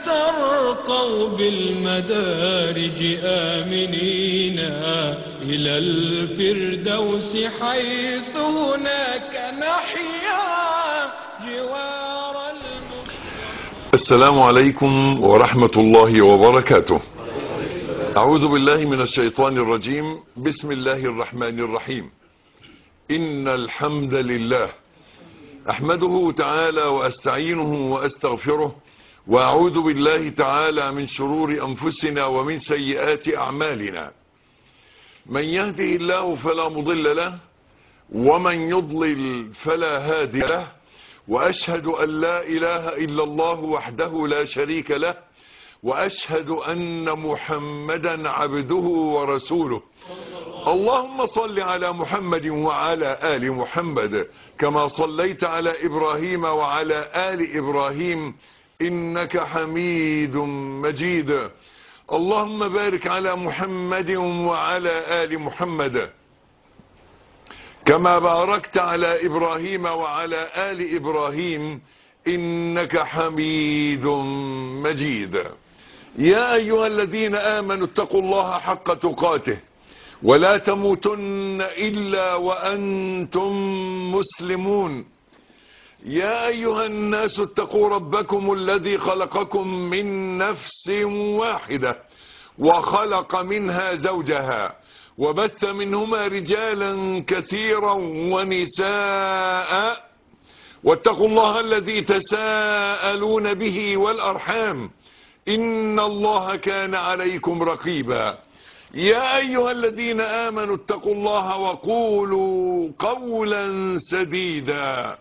ترقوا بالمدارج آمنين إلى الفردوس حيث هناك نحيا جوار السلام عليكم ورحمة الله وبركاته. أعوذ بالله من الشيطان الرجيم. بسم الله الرحمن الرحيم. إن الحمد لله أحمده تعالى وأستعينه وأستغفره، وأعوذ بالله تعالى من شرور أنفسنا ومن سيئات أعمالنا. من يهده الله فلا مضل له، ومن يضلل فلا هادي له، وأشهد أن لا إله إلا الله وحده لا شريك له، وأشهد أن محمدا عبده ورسوله. اللهم صل على محمد وعلى آل محمد كما صليت على إبراهيم وعلى آل إبراهيم إنك حميد مجيد. اللهم بارك على محمد وعلى آل محمد كما باركت على إبراهيم وعلى آل إبراهيم إنك حميد مجيد. يا أيها الذين آمنوا اتقوا الله حق تقاته ولا تموتن إلا وأنتم مسلمون. يا أيها الناس اتقوا ربكم الذي خلقكم من نفس واحدة وخلق منها زوجها وبث منهما رجالا كثيرا ونساء، واتقوا الله الذي تساءلون به والأرحام إن الله كان عليكم رقيبا. يا أيها الذين آمنوا اتقوا الله وقولوا قولا سديدا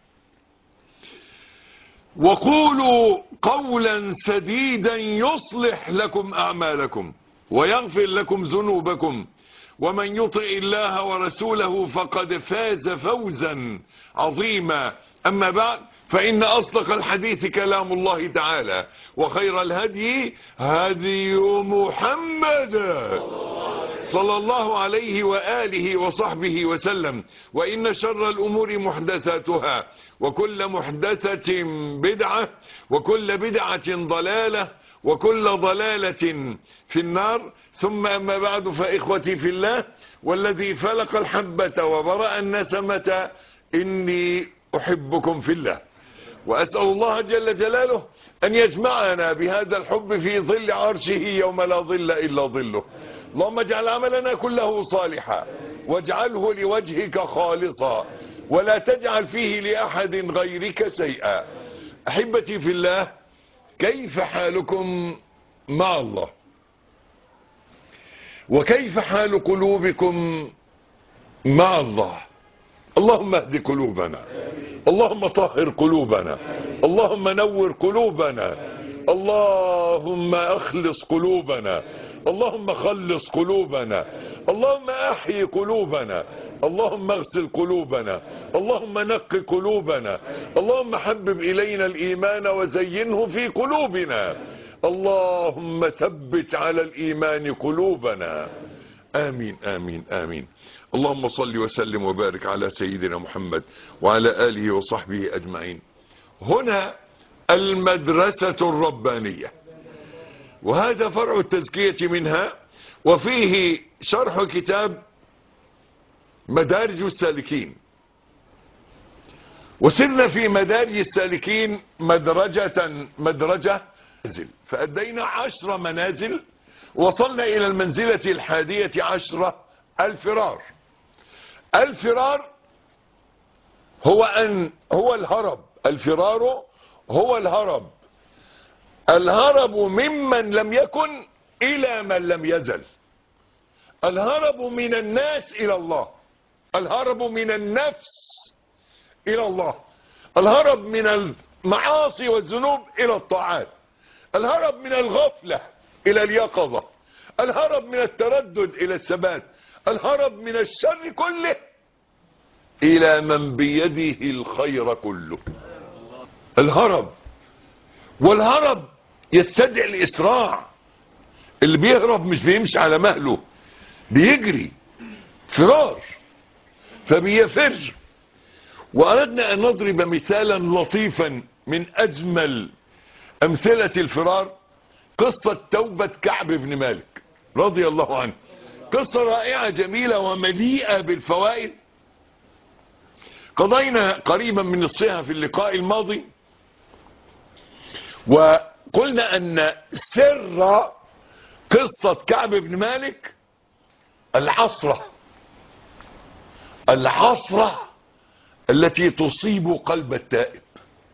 يصلح لكم أعمالكم ويغفر لكم ذنوبكم، ومن يطع الله ورسوله فقد فاز فوزا عظيما. أما بعد، فإن أصدق الحديث كلام الله تعالى، وخير الهدي هدي محمد صلى الله عليه وآله وصحبه وسلم. وإن شر الأمور محدثاتها، وكل محدثة بدعة، وكل بدعة ضلالة، وكل ضلالة في النار. ثم أما بعد، فإخوتي في الله والذي فلق الحبة وبرأ النسمة، إني أحبكم في الله، وأسأل الله جل جلاله أن يجمعنا بهذا الحب في ظل عرشه يوم لا ظل إلا ظله. اللهم اجعل عملنا كله صالحا، واجعله لوجهك خالصا، ولا تجعل فيه لأحد غيرك شيئا. أحبتي في الله، كيف حالكم مع الله؟ وكيف حال قلوبكم مع الله؟ اللهم اهد قلوبنا، اللهم طهر قلوبنا، اللهم نور قلوبنا، اللهم اخلص قلوبنا، اللهم خلص قلوبنا، اللهم احيي قلوبنا، اللهم اغسل قلوبنا، اللهم نقي قلوبنا، اللهم حبب الينا الايمان وزينه في قلوبنا، اللهم ثبت على الايمان قلوبنا. آمين آمين آمين. اللهم صل وسلم وبارك على سيدنا محمد وعلى آله وصحبه أجمعين. هنا المدرسة الربانية، وهذا فرع التزكية منها، وفيه شرح كتاب مدارج السالكين. وسرنا في مدارج السالكين مدرجة منازل، فأدينا 10 منازل، وصلنا إلى المنزلة 11، الفرار. الفرار هو الهرب. الفرار هو الهرب. الهرب ممن لم يكن إلى من لم يزل. الهرب من الناس إلى الله. الهرب من النفس إلى الله. الهرب من المعاصي والذنوب إلى الطاعات. الهرب من الغفلة إلى اليقظة. الهرب من التردد إلى الثبات. الهرب من الشر كله إلى من بيده الخير كله. الهرب. والهرب يستدعي الإسراع. اللي بيهرب مش بيمشي على مهله، بيجري فرار، فبيفر. وأردنا أن نضرب مثالا لطيفا من أجمل امثلة الفرار قصة توبة كعب بن مالك رضي الله عنه. قصة رائعة جميلة ومليئة بالفوائد. قضينا قريبا من نصفها في اللقاء الماضي، وقلنا ان سر قصة كعب بن مالك العصرة التي تصيب قلب التائب.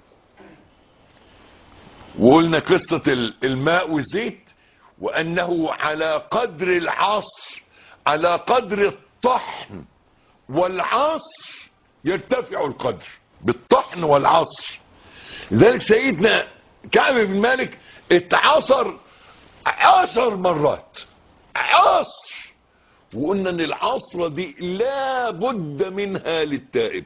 وقلنا قصة الماء والزيت، وأنه على قدر العصر، على قدر الطحن والعصر يرتفع القدر، بالطحن والعصر. لذلك سيدنا كعب بن مالك اتعصر 10 مرات عصر. وقلنا ان العصرة دي لا بد منها للتائب،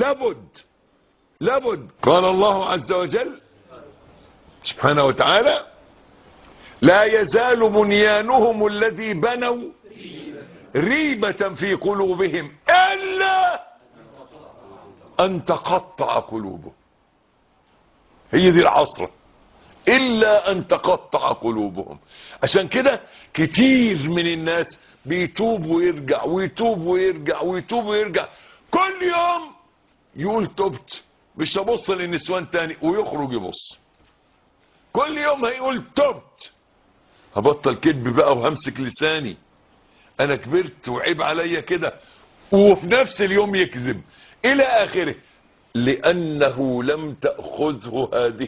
لابد. قال الله عز وجل سبحانه وتعالى: لا يزال بنيانهم الذي بنوا ريبة في قلوبهم إلا أن تقطع قلوبهم. هي دي العصرة، إلا أن تقطع قلوبهم. عشان كده كتير من الناس بيتوب ويرجع ويتوب ويرجع ويتوب ويرجع، كل يوم يقول تبت مش هبص للنسوان تاني، ويخرج يبص. كل يوم هيقول تبت هبطل كذب بقى وهمسك لساني، انا كبرت وعيب عليا كده، وفي نفس اليوم يكذب الى اخره، لانه لم تأخذه هذه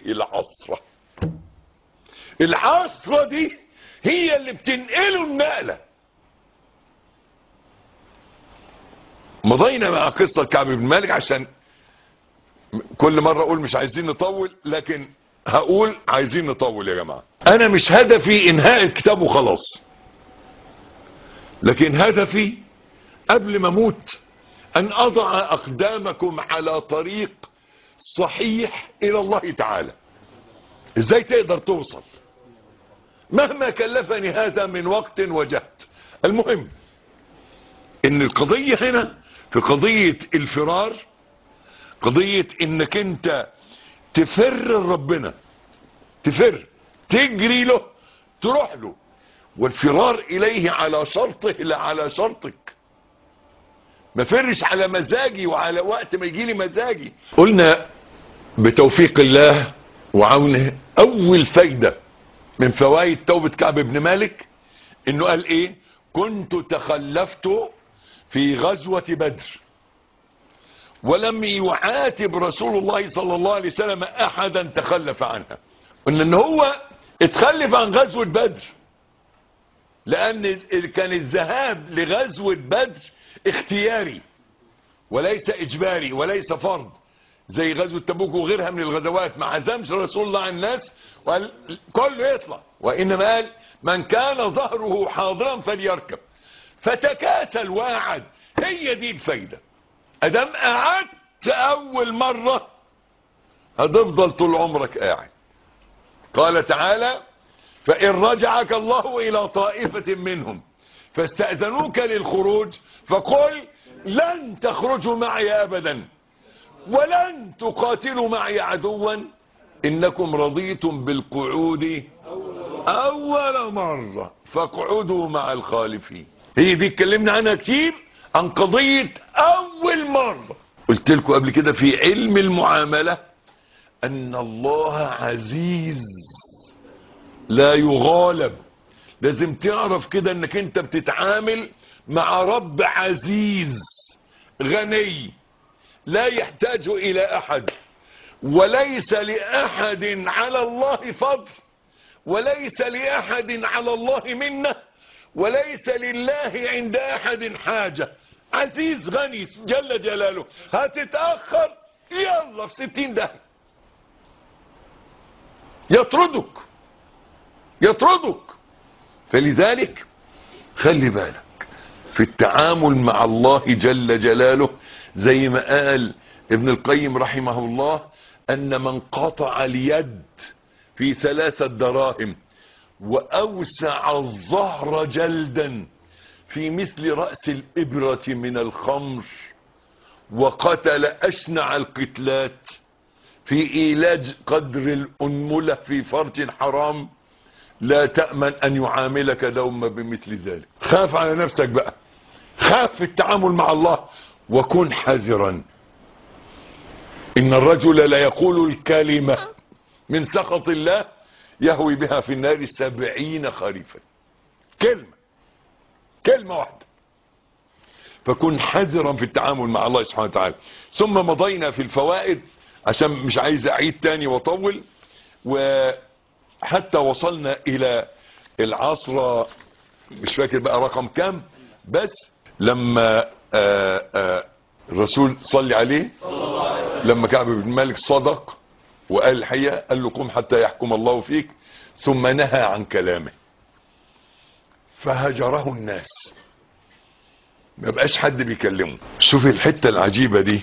العصرة دي هي اللي بتنقله النقلة. مضينا مع قصة كعب بن مالك، عشان كل مرة اقول مش عايزين نطول، لكن هقول عايزين نطول يا جماعة. انا مش هدفي انهاء الكتاب وخلاص، لكن هدفي قبل ما اموت ان اضع اقدامكم على طريق صحيح الى الله تعالى. ازاي تقدر توصل مهما كلفني هذا من وقت وجهد. المهم ان القضية هنا في قضية الفرار، قضية انك انت تفر ربنا، تفر، تجري له، تروح له، والفرار اليه على شرطه لا على شرطك. ما فرش على مزاجي وعلى وقت ما يجيلي مزاجي. قلنا بتوفيق الله وعونه اول فايدة من فوائد توبة كعب بن مالك انه قال ايه: كنت تخلفت في غزوة بدر ولم يعاتب رسول الله صلى الله عليه وسلم احدا تخلف عنها. قلنا ان هو اتخلف عن غزوة بدر لان كان الذهاب لغزوة بدر اختياري وليس اجباري وليس فرض، زي غزوة تبوك وغيرها من الغزوات. ما عزمش رسول الله على الناس وقال كله يطلع، وانما قال من كان ظهره حاضرا فليركب، فتكاسل وقعد. هي دي الفايدة. ادام قعدت اول مرة هتفضل طول عمرك قاعد. قال تعالى: فإن رجعك الله إلى طائفة منهم فاستأذنوك للخروج فقل لن تخرجوا معي أبدا ولن تقاتلوا معي عدوا إنكم رضيتم بالقعود أول مرة فاقعدوا مع الخالفين. هي دي اتكلمنا عنها كتير، عن قضية أول مرة. قلت لكم قبل كده في علم المعاملة أن الله عزيز لا يغالب. لازم تعرف كده انك انت بتتعامل مع رب عزيز غني لا يحتاج الى احد، وليس لاحد على الله فضل، وليس لاحد على الله منة، وليس لله عند احد حاجة. عزيز غني جل جلاله. هتتأخر يلا في 60 داهية يطردك. فلذلك خلي بالك في التعامل مع الله جل جلاله. زي ما قال ابن القيم رحمه الله ان من قطع اليد في 3 دراهم واوسع الظهر جلدا في مثل رأس الإبرة من الخمر وقتل أشنع القتلات في إيلاج قدر الأنملة في فرج حرام، لا تأمن أن يعاملك دوما بمثل ذلك. خاف على نفسك بقى، خاف في التعامل مع الله، وكن حذرا. إن الرجل لا يقول الكلمة من سخط الله يهوي بها في النار 70 خريفا. كلمة واحدة. فكن حذرا في التعامل مع الله سبحانه وتعالى. ثم مضينا في الفوائد عشان مش عايز أعيد تاني وطول، وحتى وصلنا إلى العصر مش فاكر بقى رقم كام، بس لما الرسول صلي عليه لما كعب بن مالك صدق وقال الحقيقة، قال له قم حتى يحكم الله فيك، ثم نهى عن كلامه فهجره الناس، ما بقاش حد بيكلمه. شوف الحتة العجيبة دي،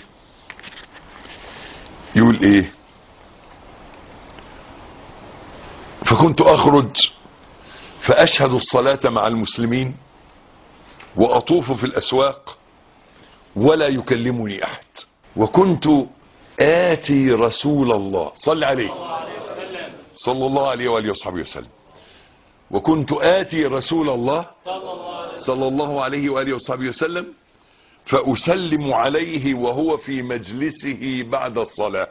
يقول ايه؟ فكنت اخرج فاشهد الصلاة مع المسلمين واطوف في الاسواق ولا يكلمني احد، وكنت آتي رسول الله صلى عليه صلى الله عليه وآله وصحبه وسلم، وكنت آتي رسول الله صلى الله عليه وآله وصحبه وسلم فأسلم عليه وهو في مجلسه بعد الصلاة،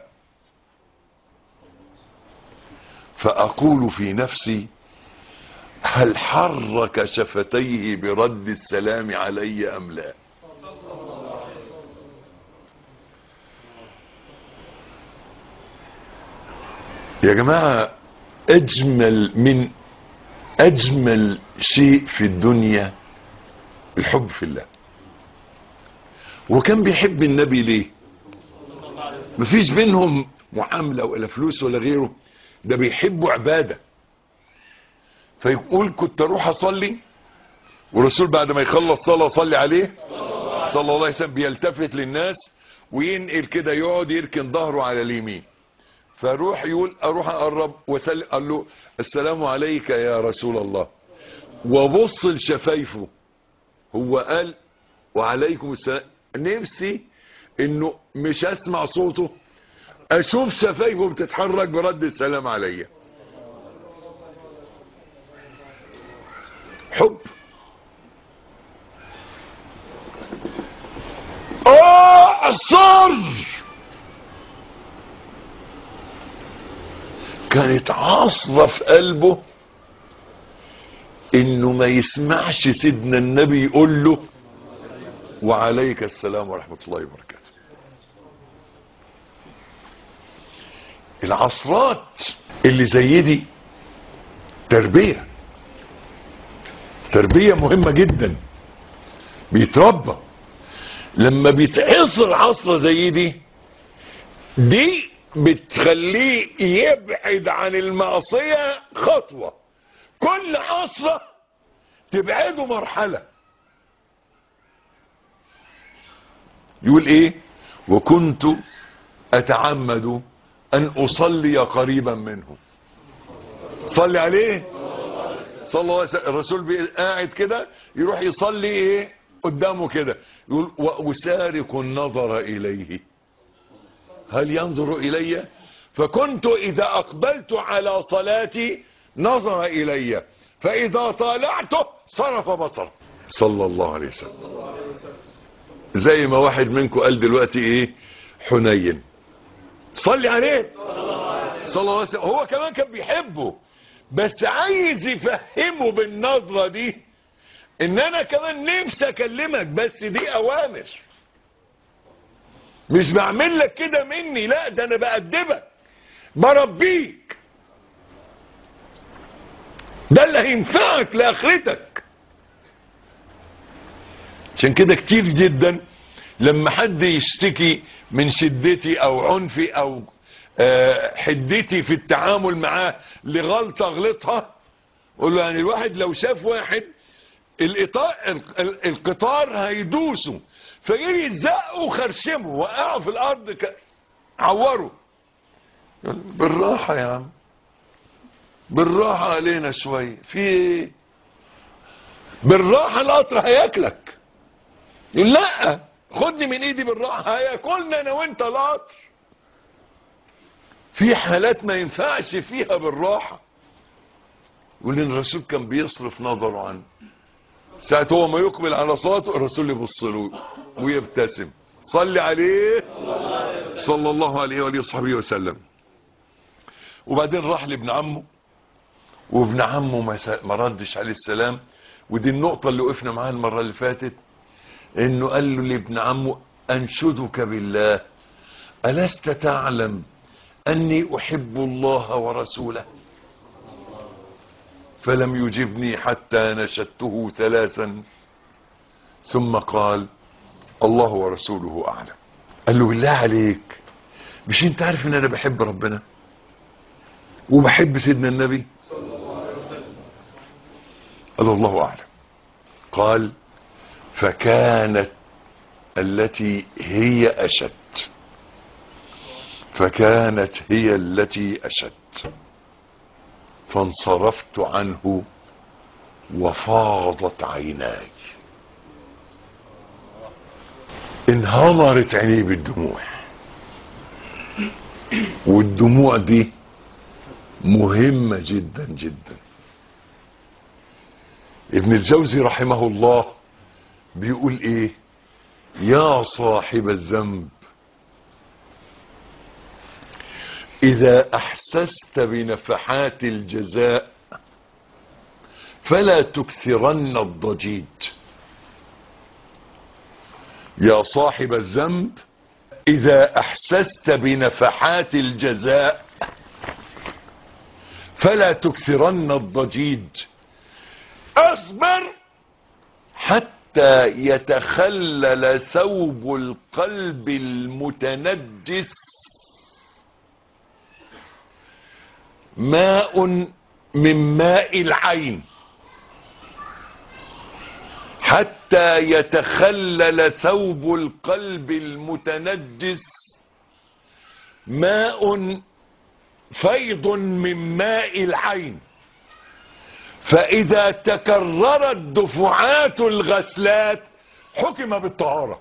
فأقول في نفسي هل حرك شفتيه برد السلام علي أم لا؟ يا جماعة، من أجمل شيء في الدنيا الحب في الله. وكان بيحب النبي ليه؟ مفيش بينهم معاملة ولا فلوس ولا غيره، ده بيحبوا عبادة. فيقول كنت اروح اصلي والرسول بعد ما يخلص صلاة صلي عليه صلى الله عليه وسلم بيلتفت للناس وينقل كده، يقعد يركن ظهره على اليمين، فاروح يقول اروح اقرب وسلم، قال له السلام عليك يا رسول الله، وبص لشفايفه، هو قال وعليكم السلام، نفسي انه مش اسمع صوته، اشوف شفايفه بتتحرك برد السلام عليا. حب. الصر كانت عاصرة في قلبه انه ما يسمعش سيدنا النبي يقول له وعليك السلام ورحمة الله وبركاته. العصرات اللي زي دي تربية مهمة جدا، بيتربى. لما بيتعصر عصرة زي دي بتخليه يبعد عن المعصية خطوة، كل عصرة تبعده مرحلة. يقول ايه؟ وكنت اتعمد ان اصلي قريبا منه صلي عليه صلى الله عليه وسلم. الرسول قاعد كده يروح يصلي ايه قدامه كده، يقول واسارق النظر اليه هل ينظر الي، فكنت اذا اقبلت على صلاتي نظر الي فاذا طالعته صرف بصره صلى الله عليه وسلم. زي ما واحد منكم قال دلوقتي ايه حنين صلي عليه صلى الله عليه وسلم، هو كمان كان بيحبه، بس عايز يفهمه بالنظرة دي ان انا كمان نفسي اكلمك، بس دي اوامر، مش بعمل لك كده مني، لا ده انا بأدبك بربيك، ده اللي هينفعك لاخرتك. عشان كده كتير جدا لما حد يشتكي من شدتي او عنفي او حدتي في التعامل معاه لغلطة غلطها، قول له يعني الواحد لو شاف واحد القطار هيدوسه فيجي يزقه وخرشمه وقعه في الارض عوره، بالراحة يا عم، بالراحة علينا شوية، في ايه؟ بالراحة القطر هياكلك. يقول لا خدني من ايدي بالراحة، هياكلنا انا وانت القطر. في حالات ما ينفعش فيها بالراحة، يقول ان الرسول كان بيصرف نظره عنه، ساعة هو ما يقبل على صلاته الرسول يبص له ويبتسم، صلي عليه صلى الله عليه وآله وصحبه وسلم. وبعدين راح لابن عمه، وابن عمه ما ردش عليه السلام. ودي النقطة اللي وقفنا معاها المرة اللي فاتت، انه قال له لابن عمه انشدك بالله ألست تعلم أني أحب الله ورسوله؟ فلم يجبني حتى نشدته 3 ثم قال الله ورسوله أعلم. قال له بالله عليك مش انت عارف ان انا بحب ربنا وبحب سيدنا النبي؟ قال الله أعلم. قال فكانت التي هي أشد، فكانت هي التي أشد، فانصرفت عنه وفاضت عيناي. انهمرت عينيه بالدموع، والدموع دي مهمة جدا جدا. ابن الجوزي رحمه الله بيقول ايه؟ يا صاحب الذنب إذا أحسست بنفحات الجزاء فلا تكثرن الضجيج. يا صاحب الذنب إذا أحسست بنفحات الجزاء فلا تكثرن الضجيج، اصبر حتى يتخلل ثوب القلب المتنجس ماء من ماء العين، حتى يتخلل ثوب القلب المتنجس ماء فيض من ماء العين. فإذا تكررت دفعات الغسلات حكم بالطهارة.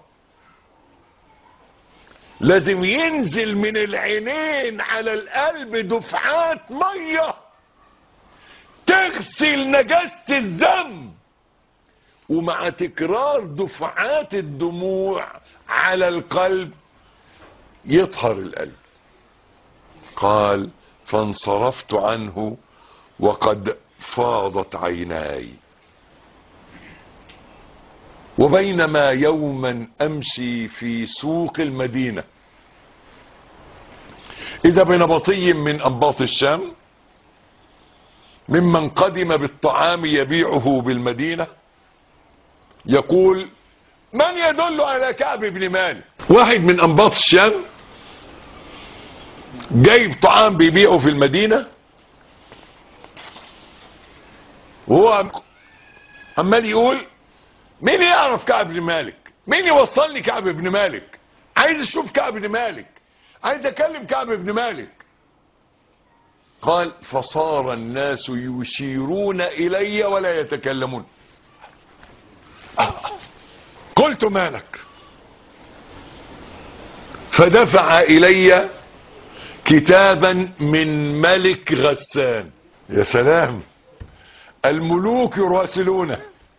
لازم ينزل من العينين على القلب دفعات مية تغسل نجاسة الذنب، ومع تكرار دفعات الدموع على القلب يطهر القلب. قال فانصرفت عنه وقد فاضت عيناي. وبينما يوما امشي في سوق المدينة اذا بنبطي من انباط الشام ممن قدم بالطعام يبيعه بالمدينة يقول من يدل على كعب بن مالك؟ واحد من انباط الشام جايب طعام بيبيعه في المدينة، وهو عمال يقول مين يعرف كعب بن مالك؟ مين يوصلني كعب بن مالك؟ عايز اشوف كعب بن مالك، عايز اكلم كعب بن مالك. قال فصار الناس يشيرون الي ولا يتكلمون. قلت مالك؟ فدفع الي كتابا من ملك غسان. يا سلام، الملوك يراسلونه،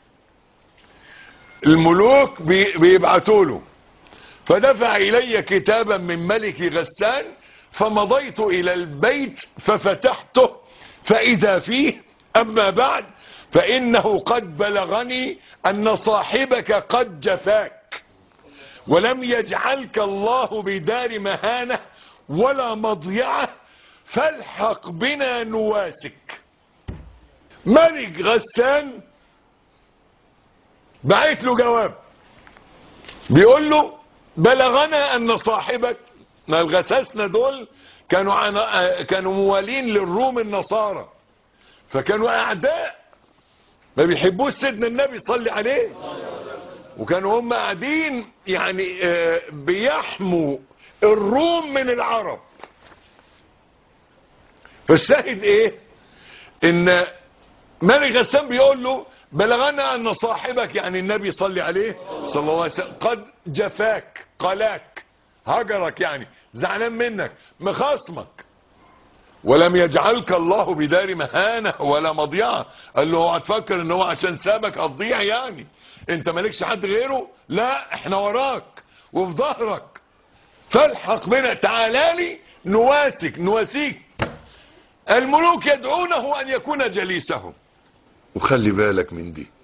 الملوك بيبعتوا له. فدفع الي كتابا من ملك غسان فمضيت الى البيت ففتحته فاذا فيه اما بعد فانه قد بلغني ان صاحبك قد جفاك ولم يجعلك الله بدار مهانة ولا مضيعة، فالحق بنا نواسك. ملك غسان بعت له جواب بيقول له بلغنا ان صاحبك، ما الغساسنة دول كانوا موالين للروم النصارى، فكانوا اعداء ما بيحبوش سيدنا النبي صلى عليه، وكانوا هم قاعدين يعني بيحموا الروم من العرب. فالشاهد ايه؟ ان ملك غسان بيقول له بلغنا ان صاحبك يعني النبي صلى عليه صلى الله عليه وسلم قد جفاك، قلاك، هجرك، يعني زعلان منك، مخاصمك. ولم يجعلك الله بدار مهانة ولا مضيعة. قال له اوعى تفكر ان هو عشان سابك هتضيع، يعني انت مالكش حد غيره، لا احنا وراك وفي ظهرك، فالحق بنا، تعالى لي نواسيك. الملوك يدعونه ان يكون جليسهم. وخلي بالك من دي،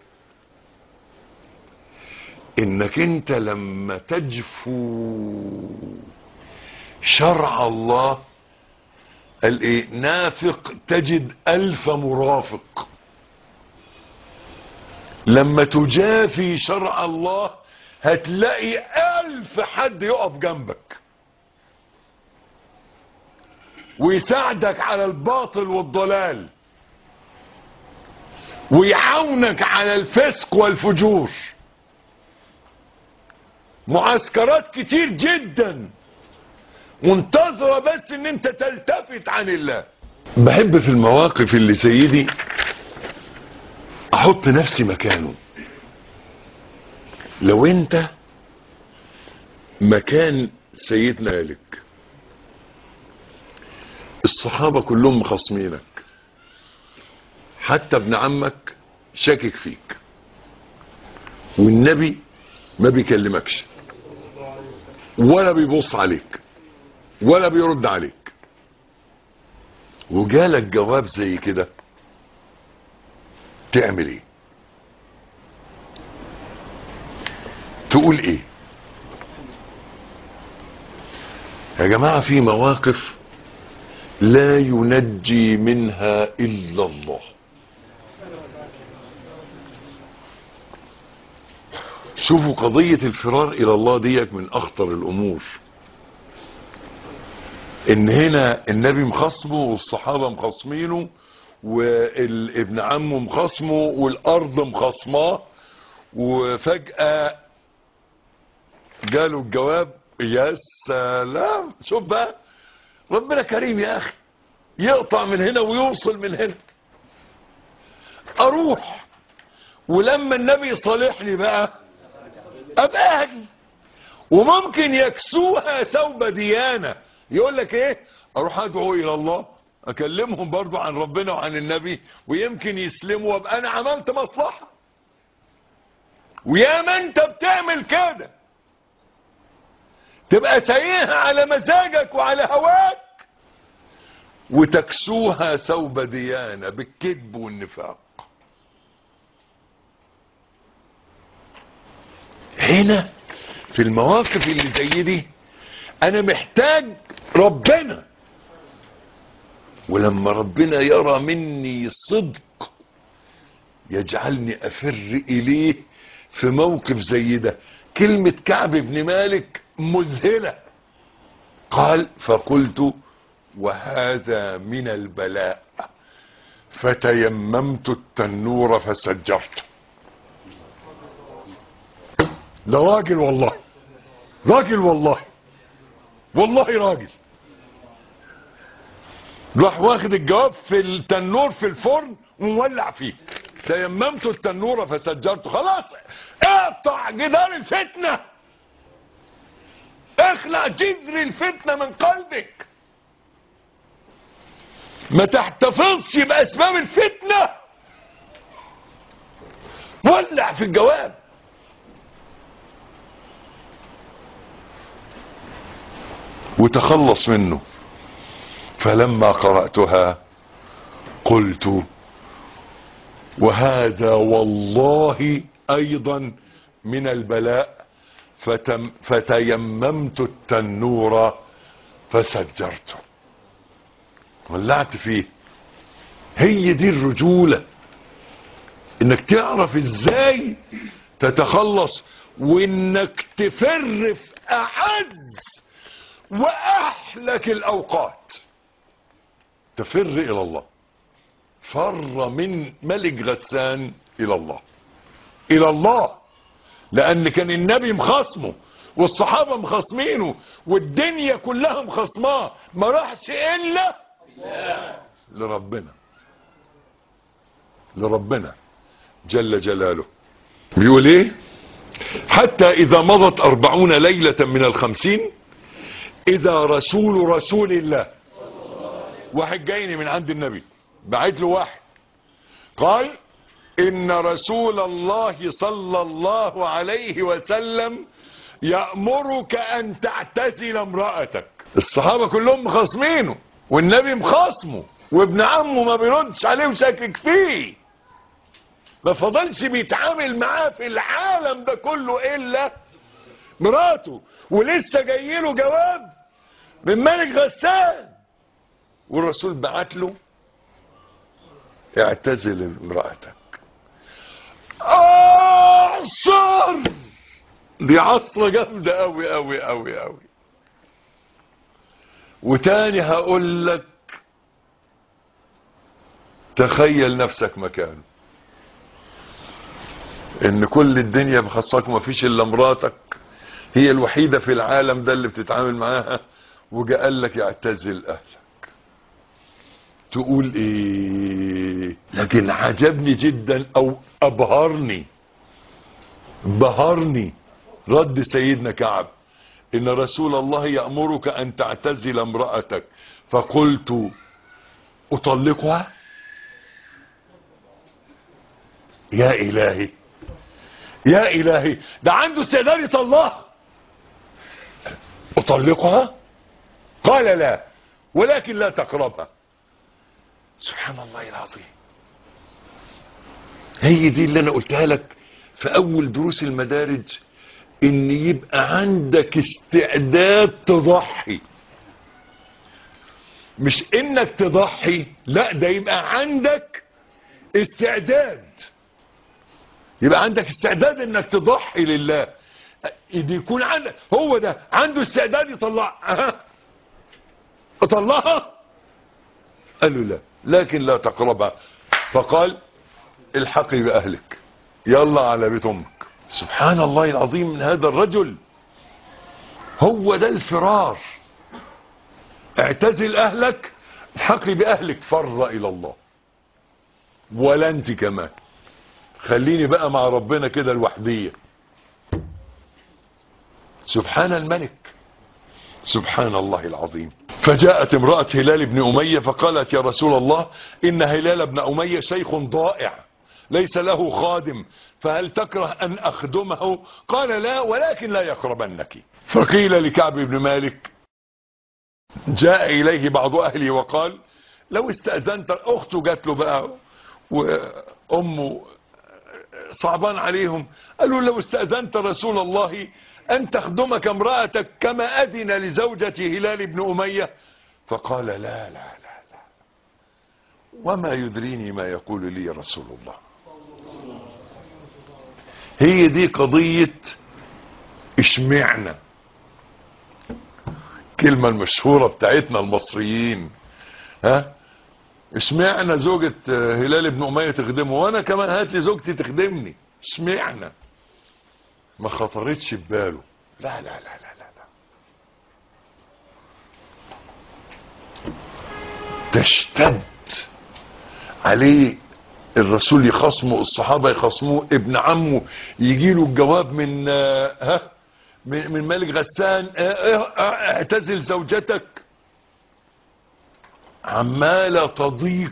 انك انت لما تجفو شرع الله، قال ايه؟ نافق تجد 1000 مرافق. لما تجافي شرع الله هتلاقي 1000 حد يقف جنبك ويساعدك على الباطل والضلال ويعاونك على الفسق والفجور. معسكرات كتير جدا منتظرة بس ان انت تلتفت عن الله. بحب في المواقف اللي سيدي احط نفسي مكانه. لو انت مكان سيدنا مالك، الصحابة كلهم مخصمينك، حتى ابن عمك شاكك فيك، والنبي ما بيكلمكش ولا بيبص عليك ولا بيرد عليك، وجالك جواب زي كده، تعمل ايه؟ تقول ايه؟ يا جماعة في مواقف لا ينجي منها الا الله. شوفوا قضية الفرار الى الله ديك من اخطر الامور. ان هنا النبي مخصمه والصحابة مخصمينه وابن عمه مخصمه والارض مخصماه، وفجأة جاله الجواب. يا سلام، شوف بقى ربنا كريم يا اخي، يقطع من هنا ويوصل من هنا. اروح ولما النبي صالحني بقى ابقى اجي، وممكن يكسوها ثوب ديانة. يقول لك ايه؟ اروح ادعو الى الله، اكلمهم برضو عن ربنا وعن النبي، ويمكن يسلموا وابقى انا عملت مصلحة. ويا ما انت بتعمل كده، تبقى سايقها على مزاجك وعلى هواك، وتكسوها ثوب ديانة بالكذب والنفاق. هنا في المواقف اللي زي دي انا محتاج ربنا، ولما ربنا يرى مني صدق يجعلني افر اليه في موقف زي ده. كلمة كعب بن مالك مذهلة. قال: فقلت وهذا من البلاء فتيممت التنور فسجرته. ده راجل والله، راجل والله، والله راجل. راح واخد الجواب في التنور في الفرن ومولع فيه. تيممت التنور فسجرته. خلاص، اقطع جدار الفتنة، اخلع جذر الفتنة من قلبك، ما تحتفظش باسباب الفتنة، ولع في الجواب. وتخلص منه. فلما قرأتها قلت وهذا والله ايضا من البلاء فتيممت التنور فسجرته. ولعت فيه. هي دي الرجولة، انك تعرف ازاي تتخلص، وانك تفر في اعز واحلك الاوقات. تفر الى الله. فر من ملك غسان الى الله، الى الله، لان كان النبي مخاصمه والصحابة مخاصمينه والدنيا كلها مخاصماه، ما راحش الا لربنا، لربنا جل جلاله. بيقول ايه؟ حتى اذا مضت 40 ليلة من 50 اذا رسول الله واحد جايني من عند النبي، بعت له واحد قال ان رسول الله صلى الله عليه وسلم يأمرك ان تعتزل امرأتك. الصحابة كلهم مخاصمينه والنبي مخاصمه وابن عمه ما بيردش عليه وشاكك فيه، ما فضلش بيتعامل معاه في العالم ده كله الا مراته، ولسه جاي له جواب من ملك غسان والرسول بعت له اعتزل امرأتك. عصر دي عصرة جامدة قوي قوي قوي قوي. وتاني هقول لك تخيل نفسك مكانه، ان كل الدنيا بخصك وما فيش الا مراتك هي الوحيدة في العالم ده اللي بتتعامل معاها، وجاء قال لك اعتزل اهلك، تقول ايه؟ لكن عجبني جدا او ابهرني بهرني رد سيدنا كعب ان رسول الله يأمرك ان تعتزل امرأتك، فقلت اطلقها؟ يا الهي يا الهي، ده عنده استعداد يطلقها. اطلقها؟ قال لا، ولكن لا تقربها. سبحان الله العظيم. هي دي اللي انا قلتها لك في اول دروس المدارج، ان يبقى عندك استعداد تضحي، مش انك تضحي، لا ده يبقى عندك استعداد، يبقى عندك استعداد انك تضحي لله. يكون عندك هو ده عنده استعداد يطلعها، اطلعها؟ قال له لا، لكن لا تقربها. فقال الحقي باهلك، يلا على بيت امك. سبحان الله العظيم من هذا الرجل. هو ده الفرار، اعتزل اهلك، الحقي باهلك، فر الى الله. ولا انت كمان، خليني بقى مع ربنا كده الوحدية. سبحان الملك، سبحان الله العظيم. فجاءت امرأة هلال بن أمية فقالت يا رسول الله إن هلال بن أمية شيخ ضائع ليس له خادم، فهل تكره أن أخدمه؟ قال لا، ولكن لا يقربنك. فقيل لكعب بن مالك جاء إليه بعض أهلي وقال لو استأذنت، أخته جات له بقى وأمه صعبان عليهم، قالوا لو استأذنت رسول الله أن تخدمك امرأتك كما أذن لزوجة هلال بن أمية. فقال لا لا لا لا، وما يدريني ما يقول لي رسول الله. هي دي قضية اشمعنا، كلمة المشهورة بتاعتنا المصريين، ها؟ اشمعنا زوجة هلال بن أمية تخدمه وانا كمان هات لي زوجتي تخدمني؟ اشمعنا؟ ما خطرتش بباله. لا لا لا لا لا, لا. تشتد عليه الرسول يخصمه، الصحابة يخصموه، ابن عمه يجيله الجواب من ملك غسان اعتزل زوجتك، عمالة تضيق.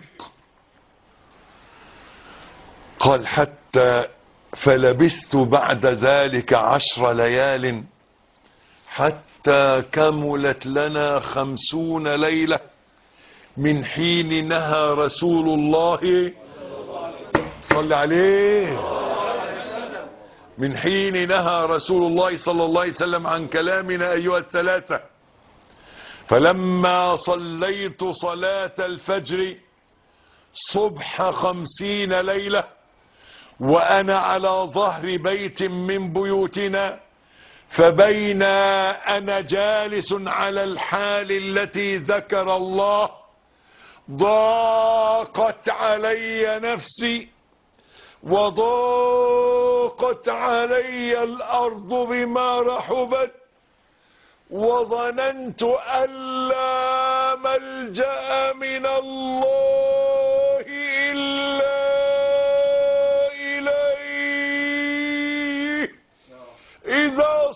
قال حتى فلبست بعد ذلك 10 ليال حتى كملت لنا 50 ليلة من حين نهى رسول الله صلى عليه، من حين نهى رسول الله صلى الله عليه وسلم عن كلامنا أيها الثلاثة. فلما صليت صلاة الفجر صبح 50 ليلة وأنا على ظهر بيت من بيوتنا، فبين أنا جالس على الحال التي ذكر الله ضاقت علي نفسي وضاقت علي الأرض بما رحبت وظننت أن لا ملجأ من الله إلا إليه، إذا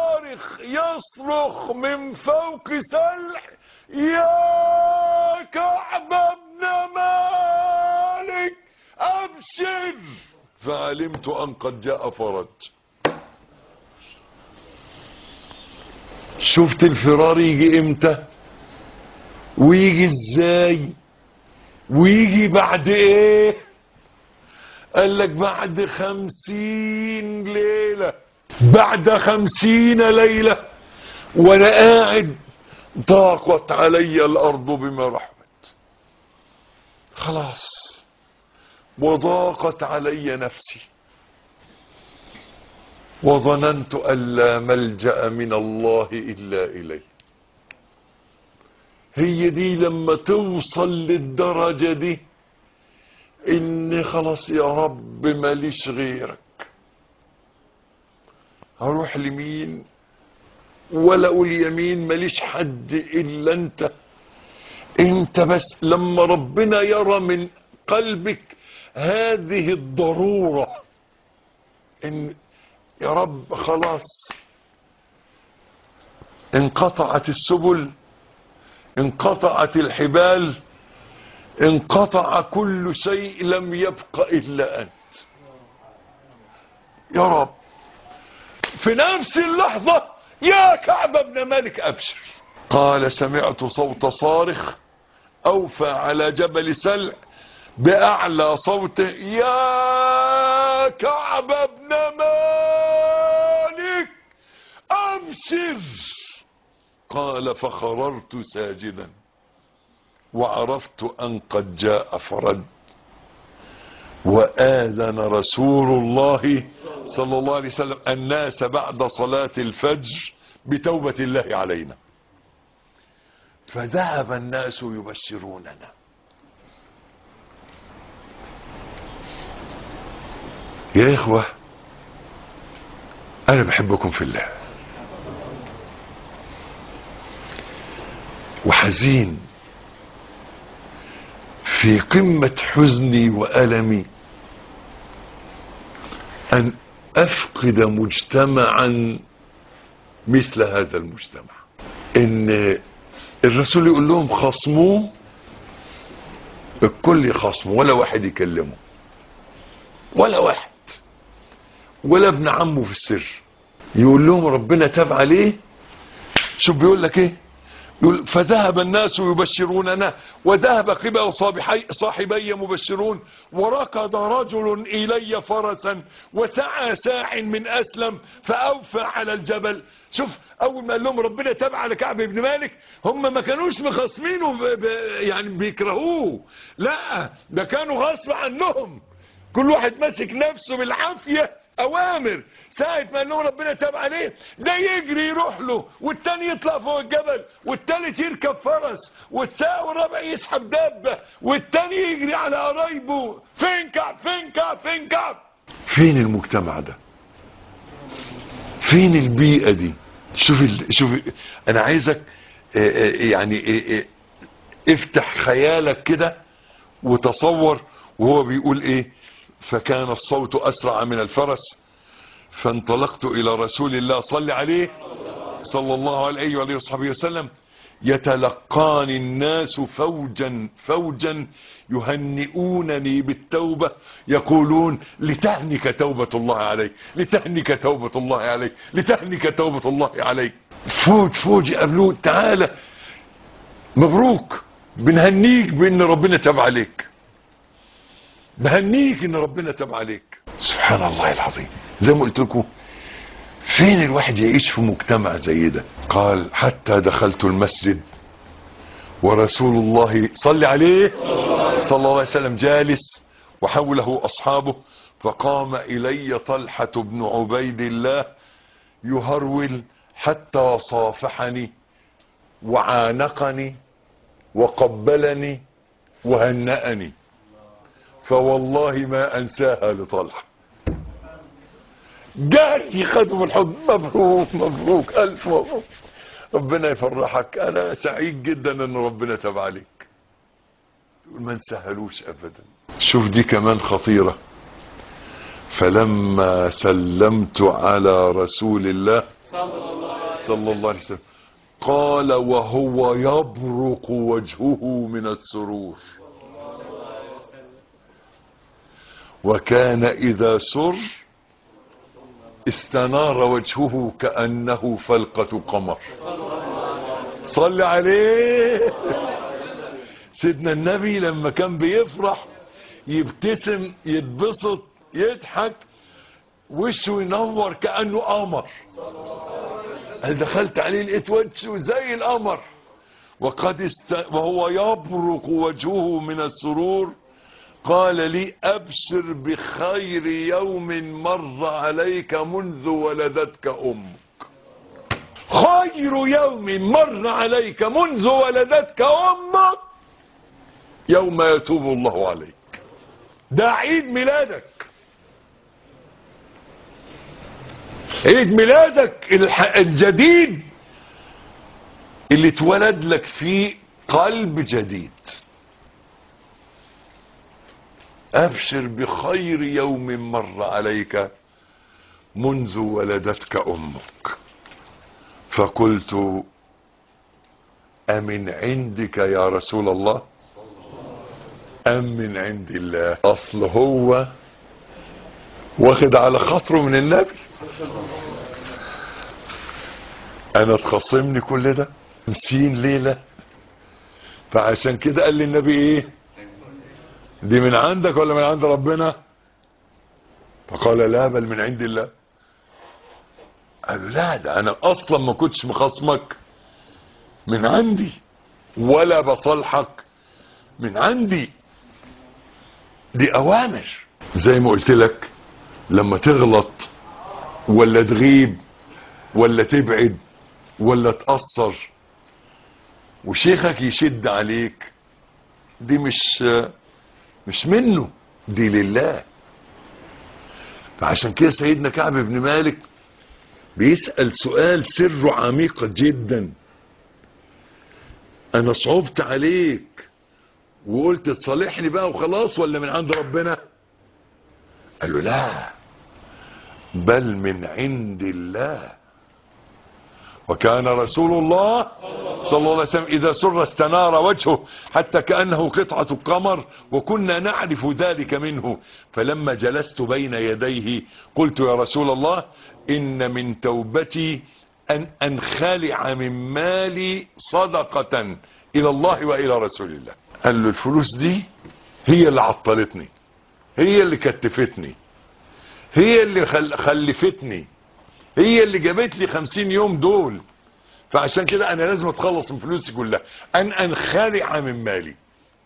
صارخ يصرخ من فوق سلح يا كعب فعلمت أن قد جاء فرج. شفت الفرار يجي امتى ويجي ازاي ويجي بعد ايه؟ قال لك بعد 50 ليلة. بعد 50 ليلة وانا قاعد ضاقت علي الارض بما رحمت، خلاص، وضاقت علي نفسي، وظننت أن لا ملجأ من الله إلا إليه. هي دي لما توصل للدرجة دي إن خلاص يا رب ماليش غيرك، هروح لمين ولا أقول يمين، ماليش حد إلا أنت بس. لما ربنا يرى من قلبك هذه الضرورة إن يا رب خلاص انقطعت السبل، انقطعت الحبال، انقطع كل شيء، لم يبق إلا أنت يا رب. في نفس اللحظة يا كعب بن مالك أبشر. قال سمعت صوت صارخ أوفى على جبل سلع بأعلى صوته يا كعب بن مالك أبشر. قال فخررت ساجدا وعرفت أن قد جاء فرج، وآذن رسول الله صلى الله عليه وسلم الناس بعد صلاة الفجر بتوبة الله علينا، فذهب الناس يبشروننا. يا إخوة أنا بحبكم في الله، وحزين في قمة حزني وألمي أن أفقد مجتمعا مثل هذا المجتمع. إن الرسول يقول لهم خصموه، الكل يخصمه، ولا واحد يكلمه، ولا واحد، ولا ابن عمه في السر. يقول لهم ربنا تاب عليه. شوف بيقول لك ايه؟ يقول فذهب الناس يبشروننا وذهب قبل صاحبي مبشرون، وركض رجل إلي فرسا وسعى ساع من أسلم فأوفى على الجبل. شوف أول ما قال لهم ربنا تاب على كعب بن مالك، هم ما كانوش مخاصمينه يعني بيكرهوه، لا ده كانوا غصب عنهم، كل واحد ماسك نفسه بالعافية اوامر. ساعة ما انه ربنا تاب عليه ده يجري يروح له، والتاني يطلع فوق الجبل، والتالت يركب فرس، والساعة والرابع يسحب دابة، والتاني يجري على قرايبه. فين كعب؟ فين كعب؟ فين كعب؟ فين المجتمع ده؟ فين البيئة دي؟ شوف انا عايزك يعني افتح خيالك كده وتصور وهو بيقول ايه. فكان الصوت أسرع من الفرس فانطلقت إلى رسول الله صلى عليه صلى الله عليه وآله وصحبه وسلم، يتلقاني الناس فوجا فوجا يهنئونني بالتوبة، يقولون لتهنك توبة الله عليك، لتهنك توبة الله عليك، لتهنك توبة الله عليك. فوج يقابلوه، تعالى مبروك، بنهنيك بأن ربنا تاب عليك، بهنيك ان ربنا تاب عليك. سبحان الله العظيم. زي ما قلت لكم فين الواحد يعيش في مجتمع زي ده؟ قال حتى دخلت المسجد ورسول الله صلى عليه صلى الله عليه وسلم جالس وحوله اصحابه، فقام الي طلحة بن عبيد الله يهرول حتى صافحني وعانقني وقبلني وهنأني، فوالله ما انساها لطلحة. جاري خدوا بالحضن، مبروك مبروك الف مبروك، ربنا يفرحك، انا سعيد جدا ان ربنا تاب عليك. ما نسهلوش ابدا. شوف دي كمان خطيرة. فلما سلمت على رسول الله صلى الله عليه وسلم قال وهو يبرق وجهه من السرور وكان إذا سر استنار وجهه كأنه فلقة قمر. صل عليه. سيدنا النبي لما كان بيفرح يبتسم يتبسط يضحك وشه ينور كأنه قمر. انا دخلت عليه لقيت وجهه زي القمر وهو يبرق وجهه من السرور. قال لي أبشر بخير يوم مر عليك منذ ولدتك أمك. خير يوم مر عليك منذ ولدتك أمك يوم يتوب الله عليك. ده عيد ميلادك، عيد ميلادك الجديد اللي اتولد لك فيه قلب جديد. أبشر بخير يوم مر عليك منذ ولدتك أمك. فقلت أمن عندك يا رسول الله أم من عند الله؟ أصل هو واخد على خاطره من النبي. أنا تخصمني كل ده 50 ليلة، فعشان كده قال لي النبي إيه؟ دي من عندك ولا من عند ربنا؟ فقال لا بل من عند الله. قال لا ده انا اصلا ما كنتش مخصمك من عندي ولا بصالحك من عندي، دي اوامر. زي ما قلت لك لما تغلط ولا تغيب ولا تبعد ولا تقصر وشيخك يشد عليك، دي مش منه، دي لله. فعشان كده سيدنا كعب بن مالك بيسأل سؤال سره عميق جدا. انا صعبت عليك وقلت تصالحني بقى وخلاص ولا من عند ربنا؟ قال له لا بل من عند الله. وكان رسول الله صلى الله عليه وسلم إذا سر استنار وجهه حتى كأنه قطعة القمر وكنا نعرف ذلك منه. فلما جلست بين يديه قلت يا رسول الله إن من توبتي أن أنخلع من مالي صدقة إلى الله وإلى رسول الله. قال له الفلوس دي هي اللي عطلتني، هي اللي كتفتني، هي اللي خلفتني، هي اللي جابت لي 50 يوم دول، فعشان كده انا لازم اتخلص من فلوسي كلها، ان انخلع من مالي،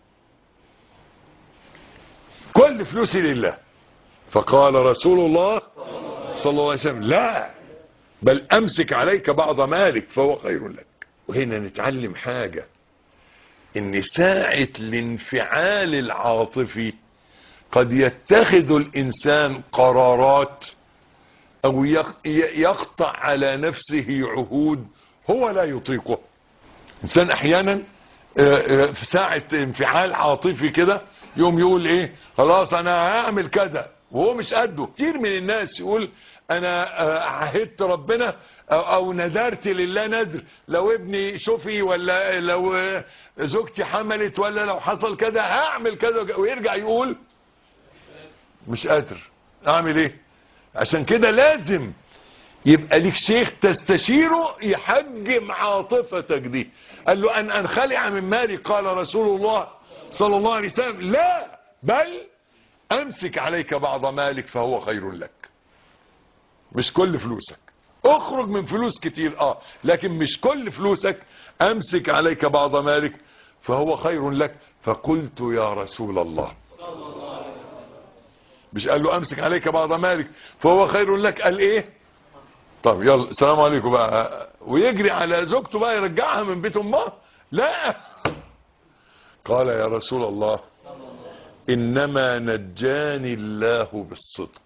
كل فلوسي لله. فقال رسول الله صلى الله عليه وسلم لا بل امسك عليك بعض مالك فهو خير لك. وهنا نتعلم حاجة، ان ساعة الانفعال العاطفي قد يتخذ الانسان قرارات او يقطع على نفسه عهود هو لا يطيقه. انسان احيانا في ساعة انفعال عاطفي كده يوم يقول ايه خلاص انا هعمل كذا وهو مش قده. كتير من الناس يقول انا عهدت ربنا او ندرت لله ندر، لو ابني شفي ولا لو زوجتي حملت ولا لو حصل كذا هعمل كذا، ويرجع يقول مش قادر اعمل ايه. عشان كده لازم يبقى ليك شيخ تستشيره يحجم عاطفتك دي. قال له ان انخلع من مالي قال رسول الله صلى الله عليه وسلم لا بل امسك عليك بعض مالك فهو خير لك. مش كل فلوسك، اخرج من فلوس كتير لكن مش كل فلوسك، امسك عليك بعض مالك فهو خير لك. فقلت يا رسول الله، مش قال له امسك عليك بعض مالك فهو خير لك، قال ايه طب يلا السلام عليكم بقى ويجري على زوجته بقى يرجعها من بيت امها؟ لا، قال يا رسول الله انما نجاني الله بالصدق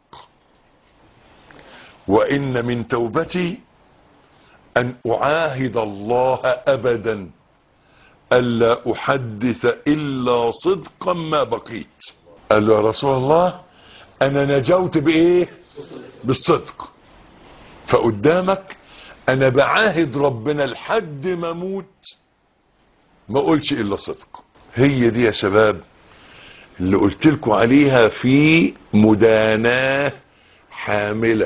وان من توبتي ان اعاهد الله ابدا الا احدث الا صدقا ما بقيت. قال له يا رسول الله انا نجوت بايه؟ بالصدق، فقدامك انا بعاهد ربنا لحد ما اموت ما اقولش الا صدق. هي دي يا شباب اللي قلت لكم عليها في مداناة حاملة،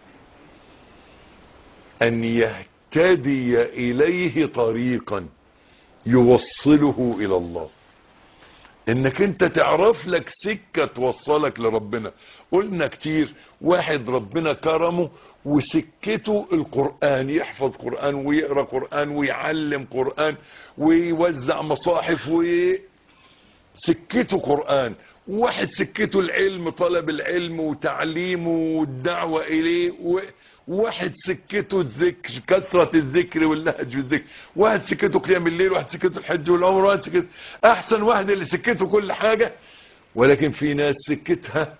ان يهتدي اليه طريقا يوصله الى الله، انك انت تعرف لك سكة توصلك لربنا. قلنا كتير واحد ربنا كرمه وسكته القرآن، يحفظ قرآن ويقرأ قرآن ويعلم قرآن ويوزع مصاحف سكته قرآن. واحد سكته العلم، طلب العلم وتعليمه والدعوة إليه. واحد سكته الذكر، كثرة الذكر واللهج بالذكر. واحد سكته قيام الليل، واحد سكته الحج والعمر، واحد سكته أحسن واحد اللي سكته كل حاجة. ولكن في ناس سكتها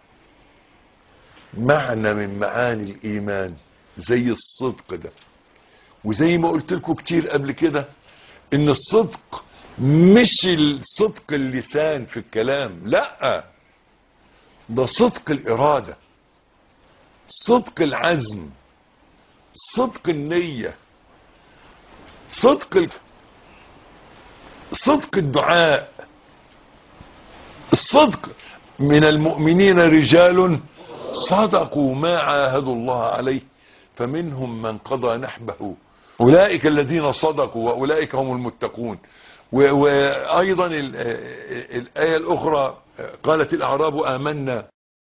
معنى من معاني الإيمان زي الصدق ده. وزي ما قلت لكم كتير قبل كده إن الصدق مش الصدق اللسان في الكلام، لا، ده صدق الإرادة، صدق العزم، صدق النية، صدق الدعاء، الصدق. من المؤمنين رجال صدقوا ما عاهدوا الله عليه فمنهم من قضى نحبه أولئك الذين صدقوا وأولئك هم المتقون. وأيضا الآية الأخرى قالت الأعراب آمنا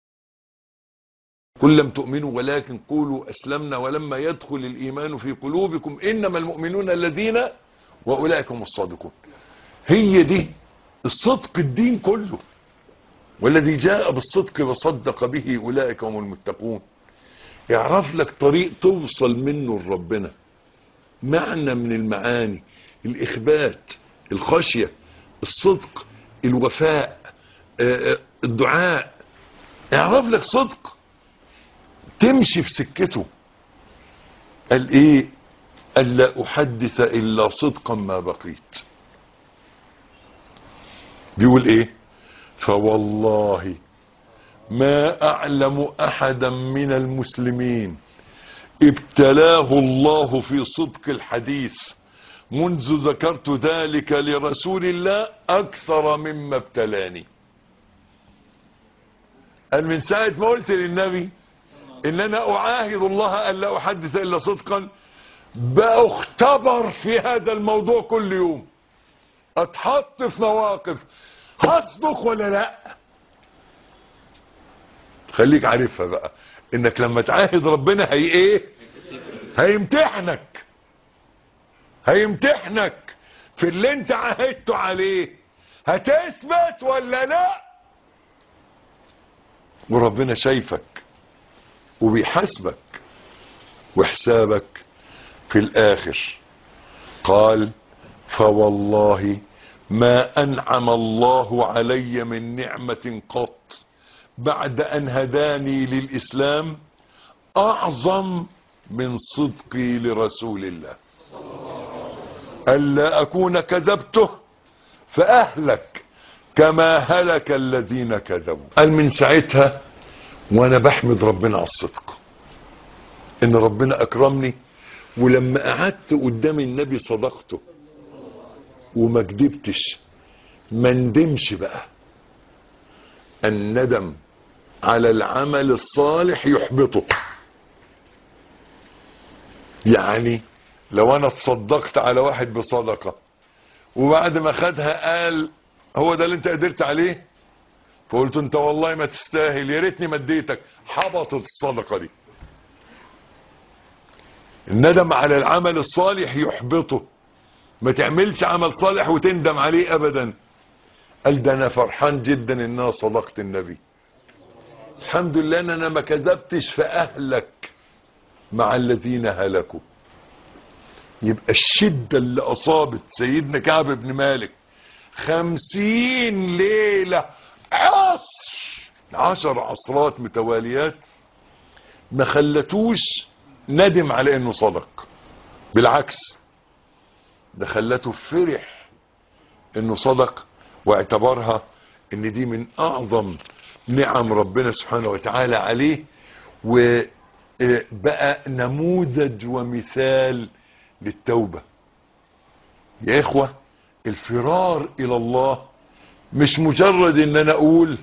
قل لم تؤمنوا ولكن قولوا أسلمنا ولما يدخل الإيمان في قلوبكم إنما المؤمنون الذين وأولئك هم الصادقون. هي دي الصدق، الدين كله. والذي جاء بالصدق وصدق به أولئك هم المتقون. يعرف لك طريق توصل منه لربنا، معنى من المعاني: الإخبات، الخشية، الصدق، الوفاء، الدعاء. يعرف لك صدق تمشي في سكته. قال ايه؟ قال لا أحدث إلا صدقا ما بقيت. بيقول ايه؟ فوالله ما أعلم أحدا من المسلمين ابتلاه الله في صدق الحديث منذ ذكرت ذلك لرسول الله أكثر مما ابتلاني. قال من ساعة ما قلت للنبي إن أنا أعاهد الله ألا أحدث إلا صدقا، بأختبر في هذا الموضوع كل يوم، أتحط في مواقف هصدق ولا لا. خليك عارفها بقى، إنك لما تعاهد ربنا هي إيه؟ هيمتحنك في اللي انت عاهدته عليه، هتثبت ولا لا. وربنا شايفك وبيحاسبك، وحسابك في الآخر. قال فوالله ما أنعم الله علي من نعمة قط بعد أن هداني للإسلام أعظم من صدقي لرسول الله، ألا أكون كذبته فأهلك كما هلك الذين كذبوا. قال من ساعتها وأنا بحمد ربنا على الصدق، إن ربنا أكرمني، ولما قعدت قدام النبي صدقته وما كدبتش. ما ندمش بقى. الندم على العمل الصالح يحبطه. يعني لو انا اتصدقت على واحد بصدقة وبعد ما خدها قال هو ده اللي انت قدرت عليه، فقلت انت والله ما تستاهل، يا ريتني ما اديتك، حبطت الصدقة دي. الندم على العمل الصالح يحبطه. ما تعملش عمل صالح وتندم عليه ابدا. قال ده انا فرحان جدا ان انا صدقت النبي، الحمد لله ان انا ما كذبتش فاهلك مع الذين هلكوا. يبقى الشدة اللي اصابت سيدنا كعب بن مالك 50 ليلة 10 عصرات متواليات ما خلتوش ندم على انه صدق، بالعكس ده خلته فرح انه صدق، واعتبرها ان دي من اعظم نعم ربنا سبحانه وتعالى عليه، وبقى نموذج ومثال للتوبة. يا اخوة الفرار الى الله مش مجرد ان انا اقول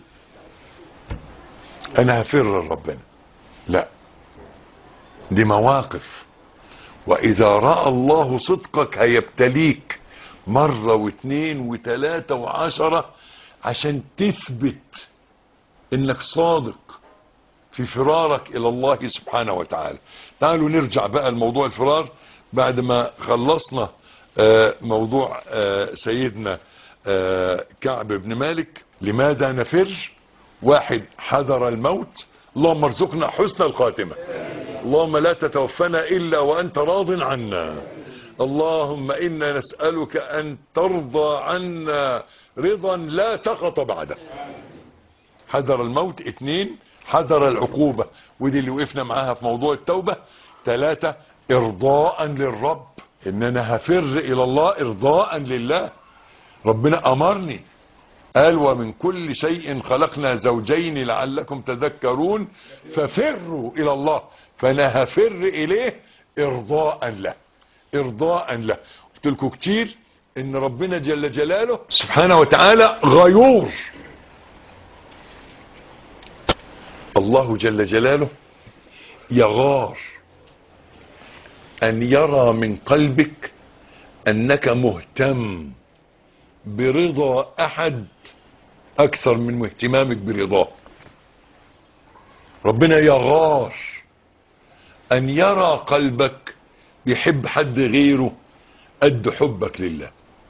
انا هفر لربنا، لا، دي مواقف. واذا رأى الله صدقك هيبتليك مرة واثنين وثلاثة وعشرة عشان تثبت انك صادق في فرارك الى الله سبحانه وتعالى. تعالوا نرجع بقى لموضوع الفرار بعد ما خلصنا موضوع سيدنا كعب بن مالك. لماذا نفر؟ واحد، حذر الموت. اللهم ارزقنا حسن الخاتمة. اللهم لا تتوفنا الا وانت راض عنا. اللهم انا نسألك ان ترضى عنا رضا لا سخط بعده. حذر الموت. اثنين، حذر العقوبة، ودي اللي وقفنا معاها في موضوع التوبة. ثلاثة، ارضاء للرب، ان انا هفر الى الله ارضاء لله. ربنا امرني قال ومن كل شيء خلقنا زوجين لعلكم تذكرون ففروا الى الله، فانا هفر اليه ارضاء له. ارضاء له. قلت لكم كتير ان ربنا جل جلاله سبحانه وتعالى غيور. الله جل جلاله يغار ان يرى من قلبك انك مهتم برضا احد اكثر من اهتمامك برضاه. ربنا يغار ان يرى قلبك بيحب حد غيره قد حبك لله.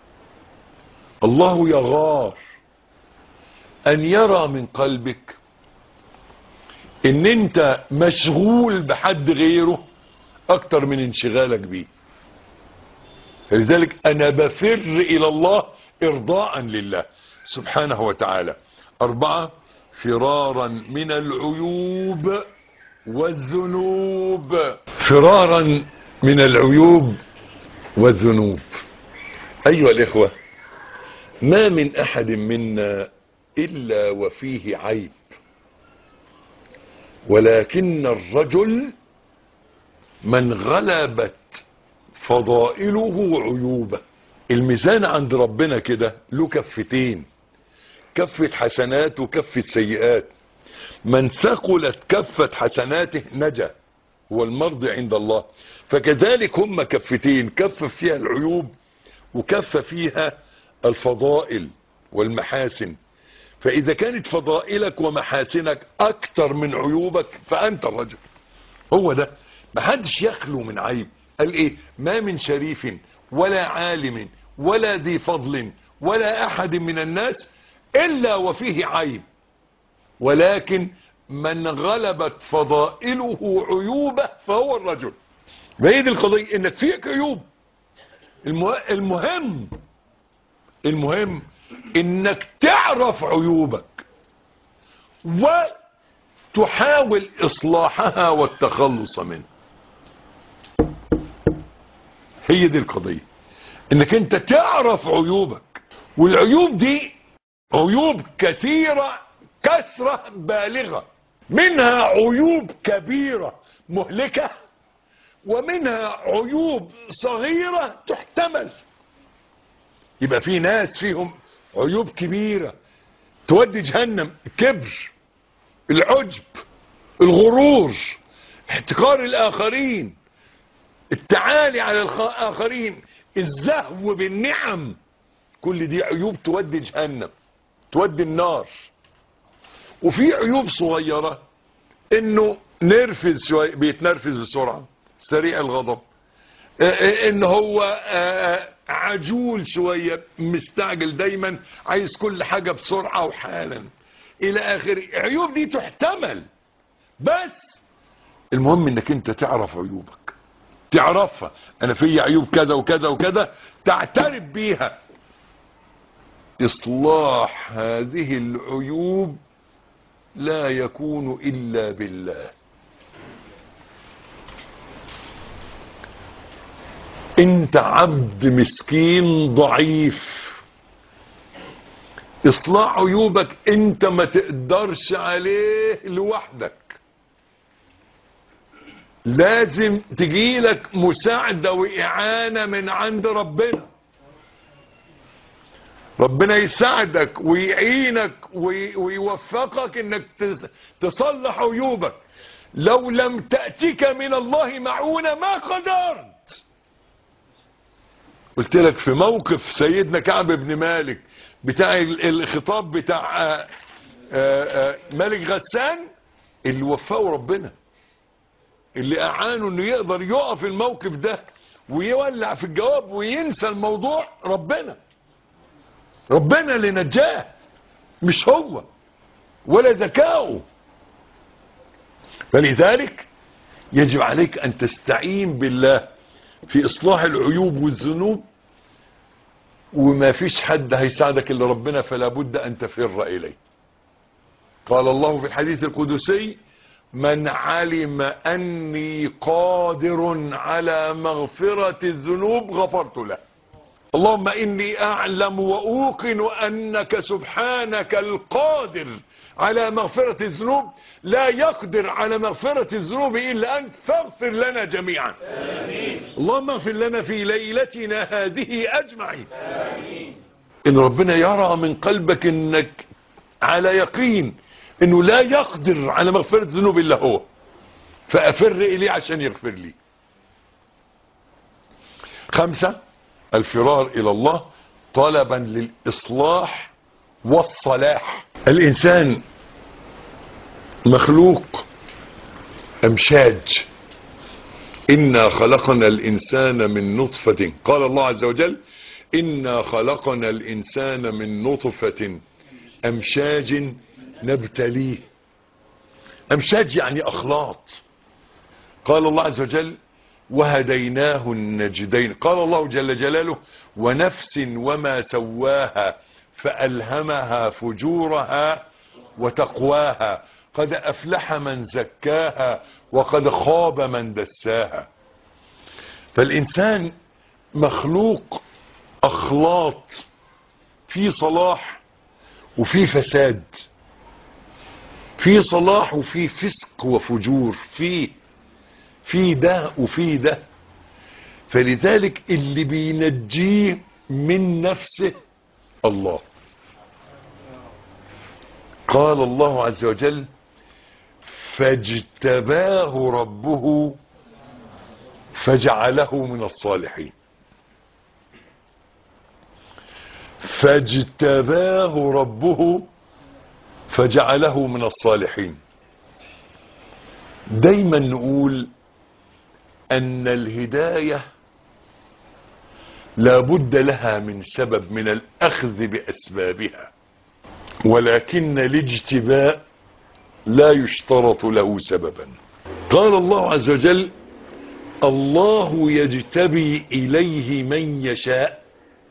الله يغار ان يرى من قلبك ان انت مشغول بحد غيره اكتر من انشغالك بيه. فلذلك انا بفر الى الله ارضاء لله سبحانه وتعالى. اربعة، فرارا من العيوب والذنوب. فرارا من العيوب والذنوب. ايها الاخوة، ما من احد منا الا وفيه عيب، ولكن الرجل من غلبت فضائله عيوبه. الميزان عند ربنا كده له كفتين، كفة حسنات وكفة سيئات. من ثقلت كفة حسناته نجا، هو المرضي عند الله. فكذلك هم كفتين، كفة فيها العيوب وكفة فيها الفضائل والمحاسن. فإذا كانت فضائلك ومحاسنك أكتر من عيوبك فأنت الرجل. هو ده، محدش يخلو من عيب. قال إيه؟ ما من شريف ولا عالم ولا ذي فضل ولا أحد من الناس إلا وفيه عيب، ولكن من غلبت فضائله عيوبه فهو الرجل. بعيد القضية إنك فيك عيوب. المهم انك تعرف عيوبك وتحاول اصلاحها والتخلص منها. هي دي القضية، انك انت تعرف عيوبك. والعيوب دي عيوب كثيرة كثرة بالغة. منها عيوب كبيرة مهلكة، ومنها عيوب صغيرة تحتمل. يبقى في ناس فيهم عيوب كبيرة تودي جهنم: الكبر، العجب، الغرور، احتقار الآخرين، التعالي على الآخرين، الزهو بالنعم. كل دي عيوب تودي جهنم، تودي النار. وفي عيوب صغيرة، انه نرفز شوية، بيتنرفز بسرعة، سريع الغضب، ان هو عجول شوية، مستعجل دايما، عايز كل حاجة بسرعة وحالا الى اخره. عيوب دي تحتمل، بس المهم انك انت تعرف عيوبك، تعرفها. انا في عيوب كذا وكذا وكذا، تعترف بيها. اصلاح هذه العيوب لا يكون الا بالله. انت عبد مسكين ضعيف، اصلاح عيوبك انت ما تقدرش عليه لوحدك، لازم تجيلك مساعدة واعانة من عند ربنا. ربنا يساعدك ويعينك ويوفقك انك تصلح عيوبك. لو لم تأتك من الله معونة ما قدرت. قلت لك في موقف سيدنا كعب بن مالك بتاع الخطاب بتاع ملك غسان، اللي وفقه ربنا، اللي اعانه انه يقدر يقف الموقف ده ويولع في الجواب وينسى الموضوع، ربنا اللي نجاه، مش هو ولا ذكاؤه. فلذلك يجب عليك ان تستعين بالله في اصلاح العيوب والذنوب، وما فيش حد هيساعدك الا ربنا، فلا بد ان تفر اليه. قال الله في الحديث القدسي: من علم اني قادر على مغفرة الذنوب غفرت له. اللهم اني اعلم واوقن انك سبحانك القادر على مغفرة الذنوب، لا يقدر على مغفرة الذنوب الا انت، فاغفر لنا جميعا. آمين. اللهم اغفر لنا في ليلتنا هذه اجمعين. آمين. ان ربنا يرى من قلبك انك على يقين انه لا يقدر على مغفرة الذنوب الا هو، فافر اليه عشان يغفر لي. 5، الفرار الى الله طلبا للاصلاح والصلاح. الانسان مخلوق امشاج. انا خلقنا الانسان من نطفة، قال الله عز وجل: انا خلقنا الانسان من نطفة امشاج نبتليه. امشاج يعني اخلاط. قال الله عز وجل: وهديناه النجدين. قال الله جل جلاله: ونفس وما سواها فألهمها فجورها وتقواها، قد أفلح من زكاها وقد خاب من دساها. فالإنسان مخلوق أخلاط، في صلاح وفي فساد، في صلاح وفي فسق وفجور، في ده وفي ده. فلذلك اللي بينجيه من نفسه الله. قال الله عز وجل: فاجتباه ربه فجعله من الصالحين. فاجتباه ربه فجعله من الصالحين. دايما نقول ان الهداية لا بد لها من سبب، من الاخذ باسبابها، ولكن الاجتباء لا يشترط له سببا. قال الله عز وجل: الله يجتبي اليه من يشاء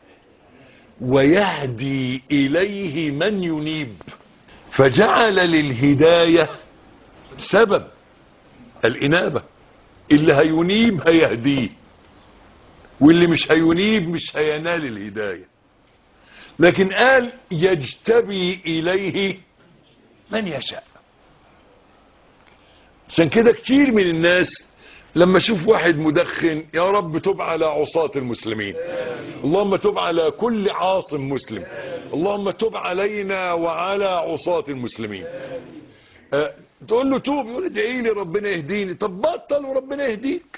ويهدي اليه من ينيب. فجعل للهداية سبب، الانابة. اللي هينيب هيهديه، واللي مش هينيب مش هينال الهداية. لكن قال: يجتبي اليه من يشاء. عشان كده كتير من الناس لما اشوف واحد مدخن: يا رب تب على عصاة المسلمين، اللهم تب على كل عاصم مسلم، اللهم تب علينا وعلى عصاة المسلمين. تقول له توب، يقول: ادعي لي ربنا يهديني. طب بطل وربنا يهديك.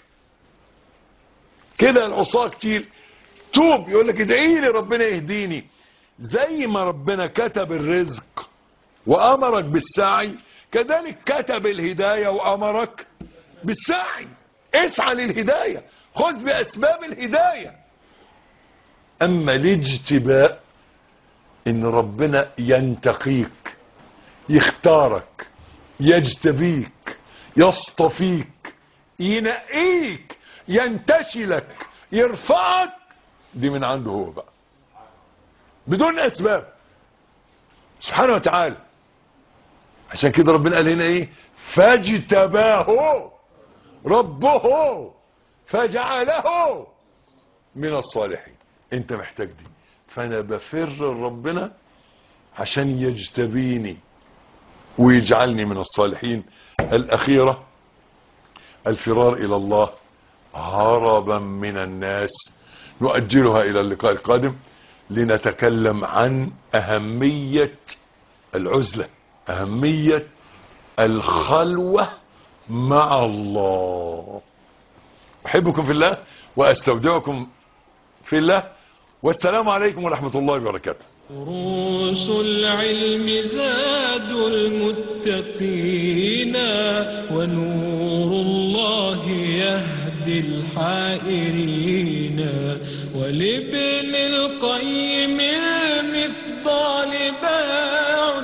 كده العصاة كتير. توب، يقول لك: ادعي لي ربنا يهديني. زي ما ربنا كتب الرزق وامرك بالسعي، كذلك كتب الهداية وامرك بالسعي. اسعى للهداية، خذ باسباب الهداية. اما الاجتباء ان ربنا ينتقيك، يختارك، يجتبيك، يصطفيك، ينقيك، ينتشلك، يرفعك، دي من عنده هو بقى بدون اسباب سبحانه وتعالى. عشان كده ربنا قال هنا ايه؟ فاجتباه ربه فجعله من الصالحين. انت محتاج دي، فانا بفر ربنا عشان يجتبيني ويجعلني من الصالحين. الاخيرة الفرار الى الله هربا من الناس، نؤجلها الى اللقاء القادم. لنتكلم عن أهمية العزلة، أهمية الخلوة مع الله. أحبكم في الله وأستودعكم في الله، والسلام عليكم ورحمة الله وبركاته. دروس العلم زاد المتقين، ونور الله يهدي الحائرين، ولابن القيم المفضال باع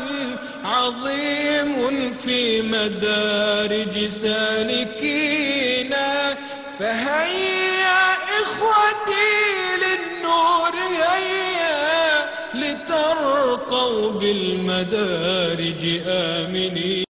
عظيم في مدارج سالكين. فهيا إخوتي للنور هيا، لترقوا بالمدارج آمنين.